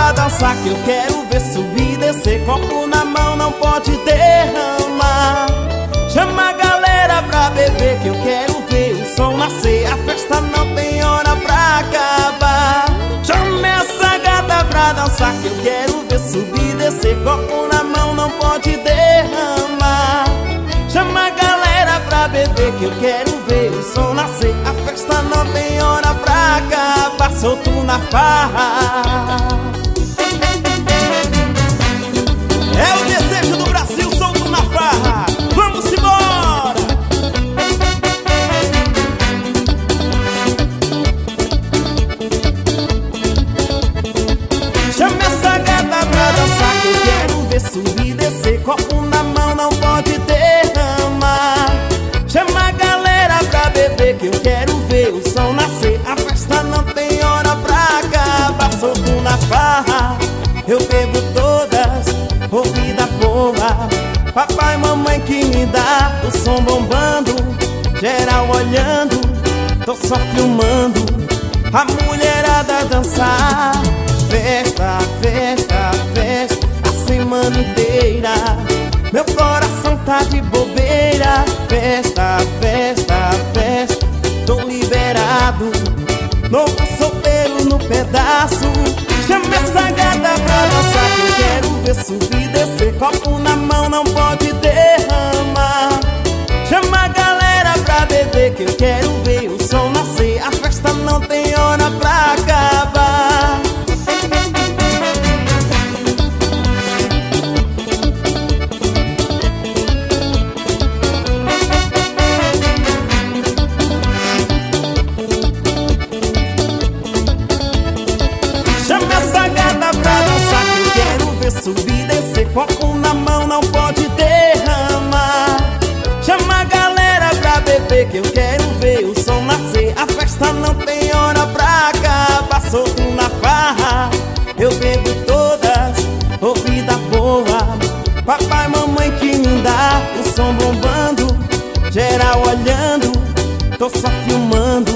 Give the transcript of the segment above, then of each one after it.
pra dançar que eu quero ver subir e descer. Copo na mão não pode derramar. Chama a galera pra beber que eu quero ver o som nascer. A festa não tem hora pra acabar. Chama essa gata pra dançar que eu quero ver subir e descer. Copo na mão não pode derramar. Chama a galera pra beber que eu quero ver o som nascer. A festa não tem hora pra acabar. Solto na farra. É o desejo do Brasil, solto na farra. Vamos embora! Chama essa gata pra dançar que eu quero ver subir e descer. Copo na mão não pode derramar. Chama a galera pra beber que eu quero ver o som nascer. A festa não tem hora pra acabar. Solto na farra, eu bebo todas, ouvida boa. Papai e mamãe que me dá o som bombando, geral olhando, tô só filmando a mulherada dançar. Festa, festa, festa, a semana inteira. Meu coração tá de bobeira. Festa, festa, festa, tô liberado. Novo solteiro no pedaço. Chama essa gata pra dançar que eu quero ver subir e descer. Copo na mão não pode derramar. Chama a galera pra beber que eu quero ver o som nascer. A festa não tem hora pra acabar. Subir e descer, copo na mão não pode derramar. Chama a galera pra beber que eu quero ver o som nascer. A festa não tem hora pra acabar. Solto na farra, eu bebo todas, ouvida boa. Papai e mamãe que me dá o som bombando, geral olhando, tô só filmando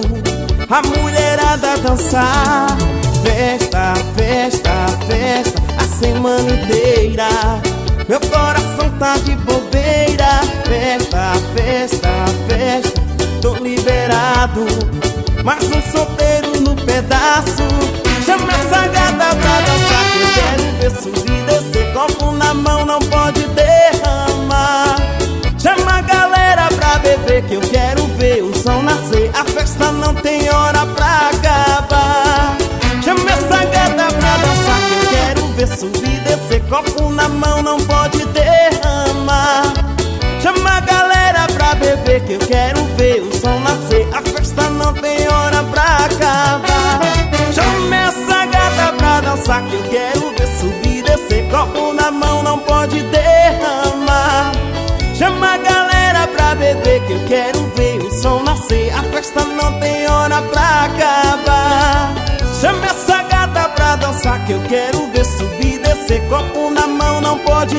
a mulherada dançar. Festa, festa, festa, a semana inteira. Meu coração tá de bobeira. Festa, festa, festa, tô liberado. Mais um solteiro no pedaço. Chama essa gata pra dançar que eu quero ver subir e descer. Copo na mão não pode derramar. Chama a galera pra beber que eu quero ver o som nascer. A festa não tem hora pra acabar. Chama essa gata pra dançar que eu quero ver subir e descer. Copo na mão não pode derramar. Chama a galera pra beber que eu quero ver o som nascer. A festa não tem hora pra acabar. Chama essa gata pra dançar que eu quero ver subir e descer. Copo na mão não pode derramar. Chama a galera pra beber que eu quero ver o som nascer. A festa não tem hora pra acabar. Chama essa gata pra dançar que eu quero ver subir e descer. Copo na mão não pode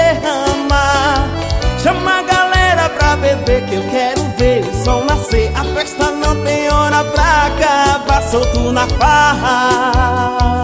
derramar. Chama a galera pra beber que eu quero ver o som nascer. A festa não tem hora pra acabar. Solto na farra.